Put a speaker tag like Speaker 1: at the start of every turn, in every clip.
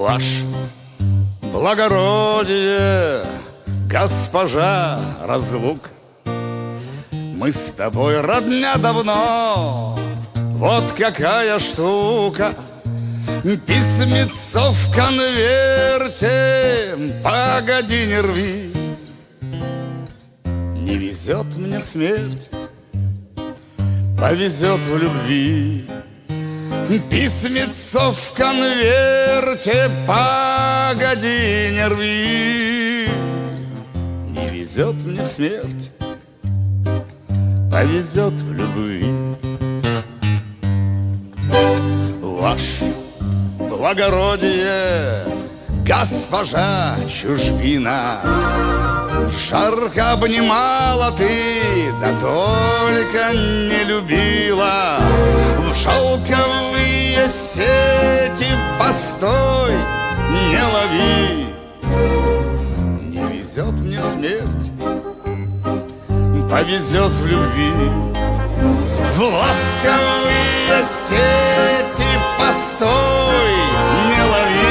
Speaker 1: Ваше благородие, госпожа Разлука, мы с тобой родня давно. Вот какая штука. Письмецо в конверте, погоди, не рви. Не везет мне смерть, повезет в любви. Письмецо в конверте, погоди, не рви. Не везет мне смерть, повезет в любви. Ваше благородие, госпожа Чужбина, жарко обнимала ты, да только не любила. В шелковые сети постой, не лови. Не везет мне смерть, повезет в любви. В ласковые сети постой, не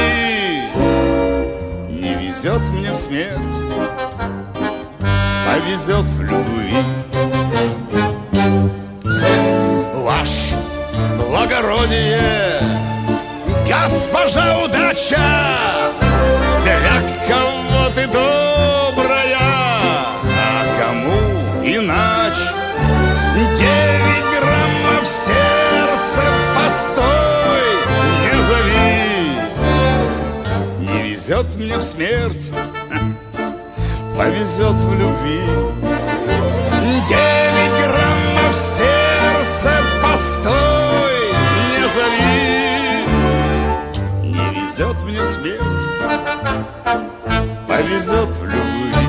Speaker 1: лови. Не везет мне в смерть, повезет в любви. Ваше благородие, госпожа Удача, для кого ты добрая, а кому иначе. 9 граммов сердца постой, не зови. Не везет мне в смерть, повезет в любви. 9 граммов сердца постой, не зови. Не везет мне в смерть, повезет в любви.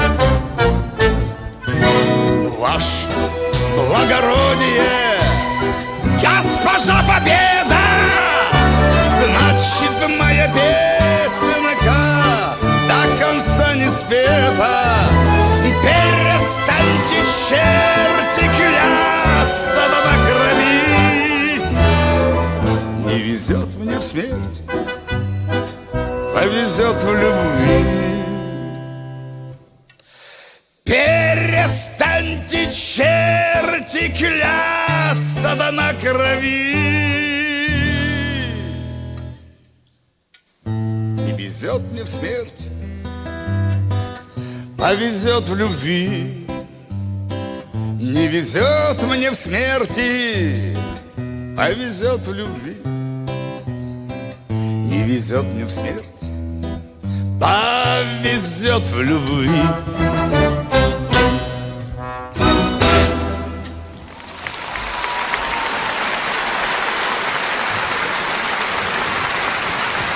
Speaker 1: Ваше благородие, госпожа Победа, значит, моя песенка до конца не спета. Перестаньте, черти, клясться на крови. Не везет мне в смерть, повезет в любви. Перестаньте, черти, клясться да на крови. Не везет мне в смерть, повезет в любви. Не везет мне в смерти, повезет в любви. Не везет мне в смерть, повезет в любви.